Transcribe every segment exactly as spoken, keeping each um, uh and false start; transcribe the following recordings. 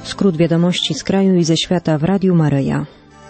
Skrót wiadomości z kraju i ze świata w Radiu Maryja.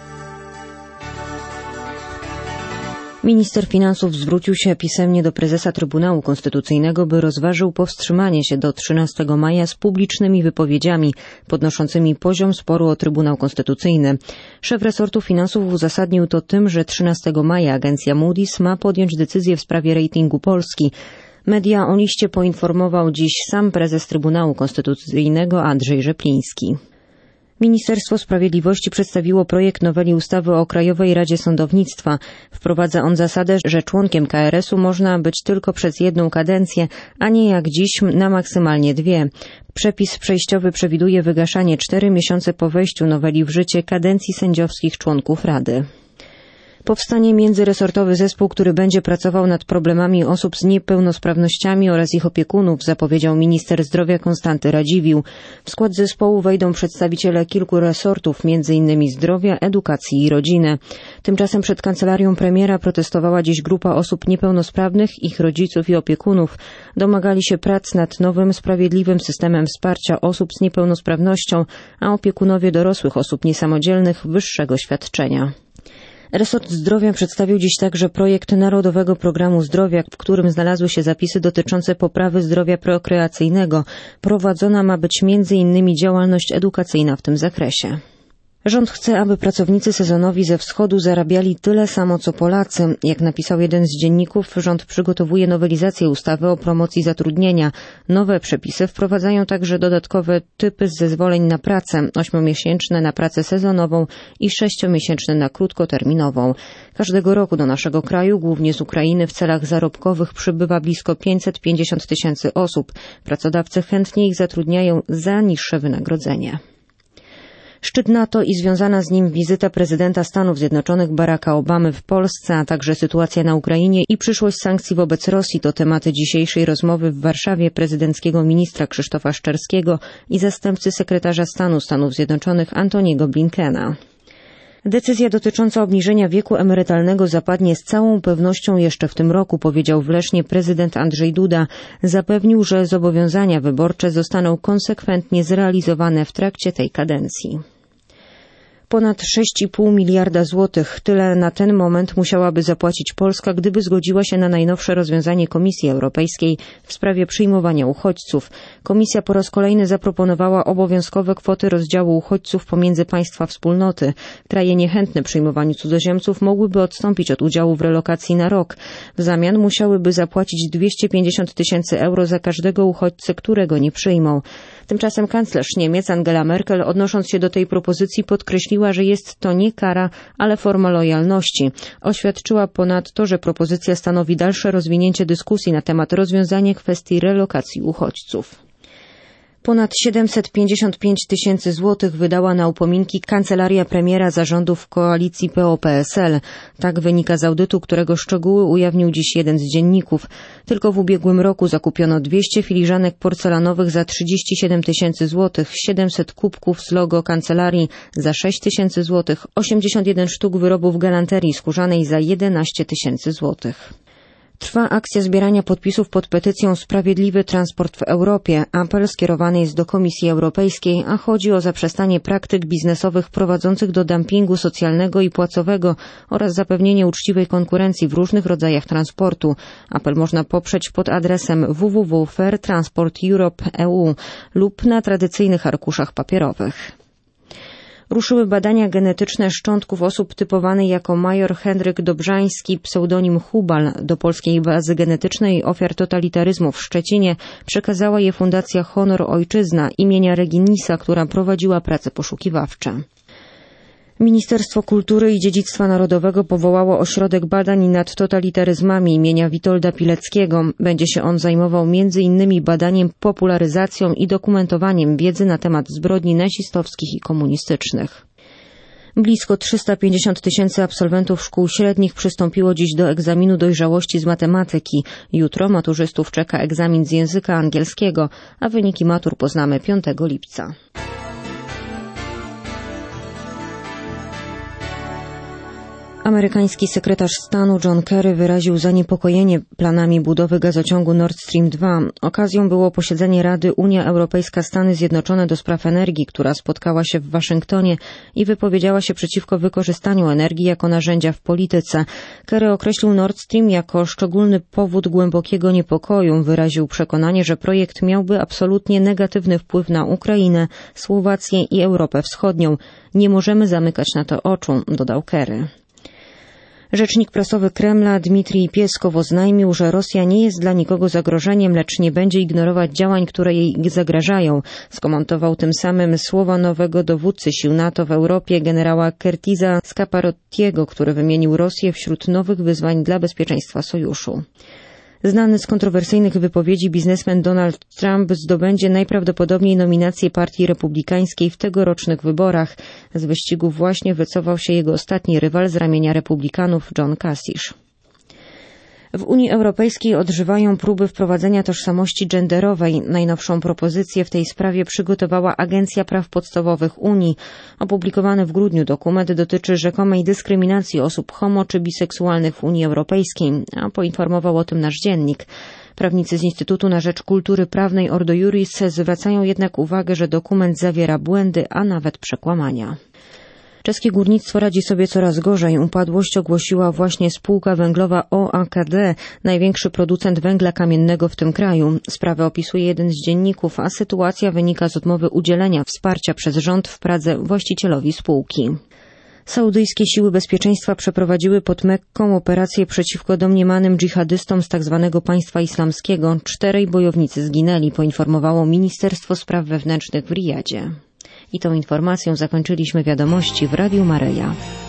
Minister finansów zwrócił się pisemnie do prezesa Trybunału Konstytucyjnego, by rozważył powstrzymanie się do trzynastego maja z publicznymi wypowiedziami podnoszącymi poziom sporu o Trybunał Konstytucyjny. Szef resortu finansów uzasadnił to tym, że trzynastego maja agencja Moody's ma podjąć decyzję w sprawie ratingu Polski. Media o liście poinformował dziś sam prezes Trybunału Konstytucyjnego Andrzej Rzepliński. Ministerstwo Sprawiedliwości przedstawiło projekt noweli ustawy o Krajowej Radzie Sądownictwa. Wprowadza on zasadę, że członkiem K R S u można być tylko przez jedną kadencję, a nie jak dziś na maksymalnie dwie. Przepis przejściowy przewiduje wygaszanie cztery miesiące po wejściu noweli w życie kadencji sędziowskich członków Rady. Powstanie międzyresortowy zespół, który będzie pracował nad problemami osób z niepełnosprawnościami oraz ich opiekunów, zapowiedział minister zdrowia Konstanty Radziwiłł. W skład zespołu wejdą przedstawiciele kilku resortów, między innymi zdrowia, edukacji i rodziny. Tymczasem przed kancelarią premiera protestowała dziś grupa osób niepełnosprawnych, ich rodziców i opiekunów. Domagali się prac nad nowym, sprawiedliwym systemem wsparcia osób z niepełnosprawnością, a opiekunowie dorosłych osób niesamodzielnych wyższego świadczenia. Resort Zdrowia przedstawił dziś także projekt Narodowego Programu Zdrowia, w którym znalazły się zapisy dotyczące poprawy zdrowia prokreacyjnego. Prowadzona ma być między innymi działalność edukacyjna w tym zakresie. Rząd chce, aby pracownicy sezonowi ze wschodu zarabiali tyle samo co Polacy. Jak napisał jeden z dzienników, rząd przygotowuje nowelizację ustawy o promocji zatrudnienia. Nowe przepisy wprowadzają także dodatkowe typy zezwoleń na pracę, ośmiomiesięczne na pracę sezonową i sześciomiesięczne na krótkoterminową. Każdego roku do naszego kraju, głównie z Ukrainy, w celach zarobkowych przybywa blisko pięćset pięćdziesiąt tysięcy osób. Pracodawcy chętnie ich zatrudniają za niższe wynagrodzenie. Szczyt NATO i związana z nim wizyta prezydenta Stanów Zjednoczonych Baracka Obamy w Polsce, a także sytuacja na Ukrainie i przyszłość sankcji wobec Rosji to tematy dzisiejszej rozmowy w Warszawie prezydenckiego ministra Krzysztofa Szczerskiego i zastępcy sekretarza stanu Stanów Zjednoczonych Antoniego Blinkena. Decyzja dotycząca obniżenia wieku emerytalnego zapadnie z całą pewnością jeszcze w tym roku, powiedział w Lesznie prezydent Andrzej Duda. Zapewnił, że zobowiązania wyborcze zostaną konsekwentnie zrealizowane w trakcie tej kadencji. Ponad sześć i pół miliarda złotych. Tyle na ten moment musiałaby zapłacić Polska, gdyby zgodziła się na najnowsze rozwiązanie Komisji Europejskiej w sprawie przyjmowania uchodźców. Komisja po raz kolejny zaproponowała obowiązkowe kwoty rozdziału uchodźców pomiędzy państwa wspólnoty. Kraje niechętne przyjmowaniu cudzoziemców mogłyby odstąpić od udziału w relokacji na rok. W zamian musiałyby zapłacić dwieście pięćdziesiąt tysięcy euro za każdego uchodźcę, którego nie przyjmą. Tymczasem kanclerz Niemiec Angela Merkel, odnosząc się do tej propozycji, podkreśliła, że jest to nie kara, ale forma lojalności. Oświadczyła ponadto, że propozycja stanowi dalsze rozwinięcie dyskusji na temat rozwiązania kwestii relokacji uchodźców. Ponad siedemset pięćdziesiąt pięć tysięcy złotych wydała na upominki kancelaria premiera zarządów koalicji P O P S L. Tak wynika z audytu, którego szczegóły ujawnił dziś jeden z dzienników. Tylko w ubiegłym roku zakupiono dwieście filiżanek porcelanowych za trzydzieści siedem tysięcy złotych, siedemset kubków z logo kancelarii za sześć tysięcy złotych, osiemdziesiąt jeden sztuk wyrobów galanterii skórzanej za jedenaście tysięcy złotych. Trwa akcja zbierania podpisów pod petycją Sprawiedliwy transport w Europie. Apel skierowany jest do Komisji Europejskiej, a chodzi o zaprzestanie praktyk biznesowych prowadzących do dumpingu socjalnego i płacowego oraz zapewnienie uczciwej konkurencji w różnych rodzajach transportu. Apel można poprzeć pod adresem w w w kropka fair transport europe kropka e u lub na tradycyjnych arkuszach papierowych. Ruszyły badania genetyczne szczątków osób typowanej jako major Henryk Dobrzański, pseudonim Hubal. Do polskiej bazy genetycznej ofiar totalitaryzmu w Szczecinie przekazała je Fundacja Honor Ojczyzna imienia Reginisa, która prowadziła prace poszukiwawcze. Ministerstwo Kultury i Dziedzictwa Narodowego powołało ośrodek badań nad totalitaryzmami imienia Witolda Pileckiego. Będzie się on zajmował między innymi badaniem, popularyzacją i dokumentowaniem wiedzy na temat zbrodni nazistowskich i komunistycznych. Blisko trzysta pięćdziesiąt tysięcy absolwentów szkół średnich przystąpiło dziś do egzaminu dojrzałości z matematyki. Jutro maturzystów czeka egzamin z języka angielskiego, a wyniki matur poznamy piątego lipca. Amerykański sekretarz stanu John Kerry wyraził zaniepokojenie planami budowy gazociągu Nord Stream dwa. Okazją było posiedzenie Rady Unia Europejska-Stany Zjednoczone do spraw energii, która spotkała się w Waszyngtonie i wypowiedziała się przeciwko wykorzystaniu energii jako narzędzia w polityce. Kerry określił Nord Stream jako szczególny powód głębokiego niepokoju. Wyraził przekonanie, że projekt miałby absolutnie negatywny wpływ na Ukrainę, Słowację i Europę Wschodnią. Nie możemy zamykać na to oczu, dodał Kerry. Rzecznik prasowy Kremla Dmitrij Pieskow oznajmił, że Rosja nie jest dla nikogo zagrożeniem, lecz nie będzie ignorować działań, które jej zagrażają. Skomentował tym samym słowa nowego dowódcy sił NATO w Europie, generała Kertiza Scaparottiego, który wymienił Rosję wśród nowych wyzwań dla bezpieczeństwa sojuszu. Znany z kontrowersyjnych wypowiedzi biznesmen Donald Trump zdobędzie najprawdopodobniej nominację Partii Republikańskiej w tegorocznych wyborach. Z wyścigu właśnie wycofał się jego ostatni rywal z ramienia Republikanów, John Kasich. W Unii Europejskiej odżywają próby wprowadzenia tożsamości genderowej. Najnowszą propozycję w tej sprawie przygotowała Agencja Praw Podstawowych Unii. Opublikowany w grudniu dokument dotyczy rzekomej dyskryminacji osób homo czy biseksualnych w Unii Europejskiej, a poinformował o tym nasz dziennik. Prawnicy z Instytutu na Rzecz Kultury Prawnej Ordo Iuris zwracają jednak uwagę, że dokument zawiera błędy, a nawet przekłamania. Czeskie górnictwo radzi sobie coraz gorzej. Upadłość ogłosiła właśnie spółka węglowa O A K D, największy producent węgla kamiennego w tym kraju. Sprawę opisuje jeden z dzienników, a sytuacja wynika z odmowy udzielenia wsparcia przez rząd w Pradze właścicielowi spółki. Saudyjskie siły bezpieczeństwa przeprowadziły pod Mekką operację przeciwko domniemanym dżihadystom z tzw. Państwa Islamskiego. Czterej bojownicy zginęli, poinformowało Ministerstwo Spraw Wewnętrznych w Rijadzie. I tą informacją zakończyliśmy wiadomości w Radiu Maryja.